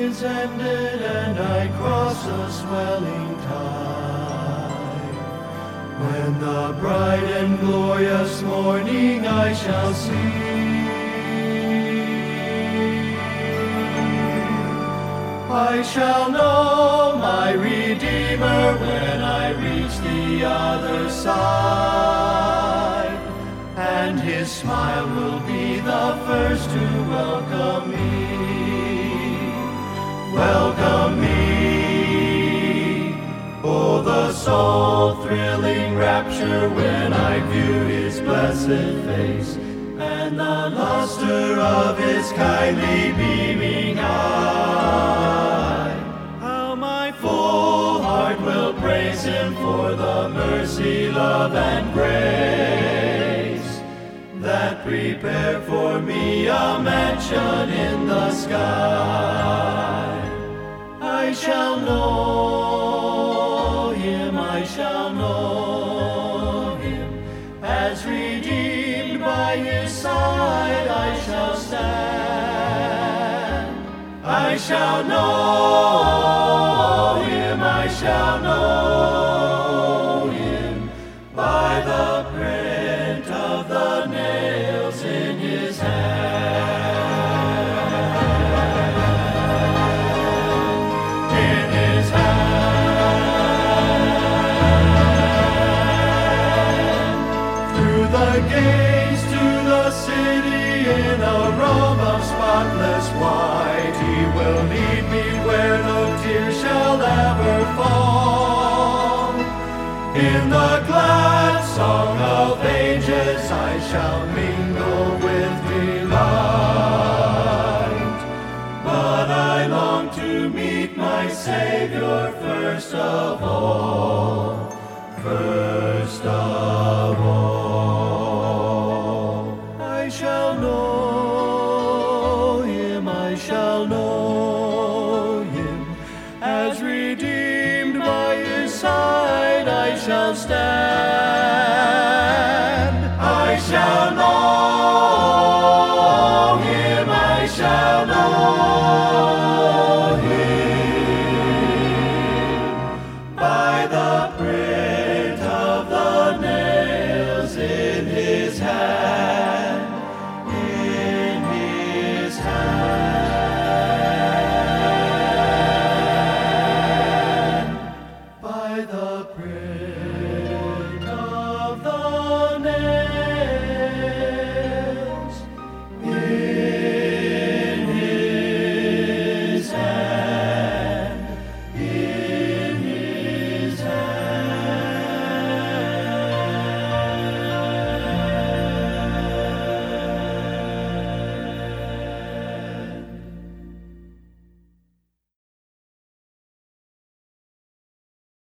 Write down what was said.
is ended and I cross the swelling tide. When the bright and glorious morning I shall see, I shall know my Redeemer when I reach the other side, and his smile will be the first to welcome me. Welcome me. Oh, the soul-thrilling rapture when I view his blessed face, and the luster of his kindly beaming eye. How my full heart will praise him for the mercy, love, and grace that prepare for me a mansion in the sky. I shall know him, I shall know him, as redeemed by his side I shall stand. I shall know him, I shall know him, by the print of the nails in his hand. In his hand. Through the gates to the city in a robe of spotless white, he will lead me where no tear shall ever fall. In the glad song of ages I shall mingle with delight. But I long to meet my Savior first of all, first of all. I shall know him, I shall know him, as redeemed by his side I shall stand.